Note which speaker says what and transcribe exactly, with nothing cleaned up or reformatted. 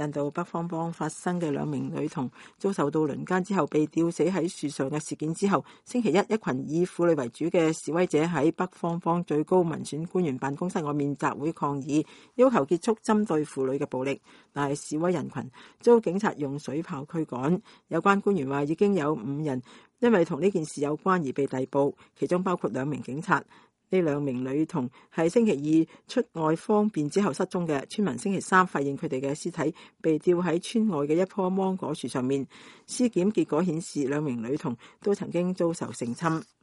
Speaker 1: 印度北方邦發生嘅兩名女童遭受到輪姦之後被吊死喺樹上嘅事件之後，星期一，一群以婦女為主嘅示威者喺北方邦最高民選官員辦公室外面集會抗議，要求結束針對婦女嘅暴力。但係示威人群遭警察用水炮驅趕。有關官員話已經有五人因為同呢件事有關而被逮捕，其中包括兩名警察。呢兩名女童係星期二出外方便之後失蹤嘅，村民星期三發現佢哋嘅屍體被吊喺村外嘅一棵芒果樹上面。屍檢結果顯示兩名女童都曾經遭受性侵。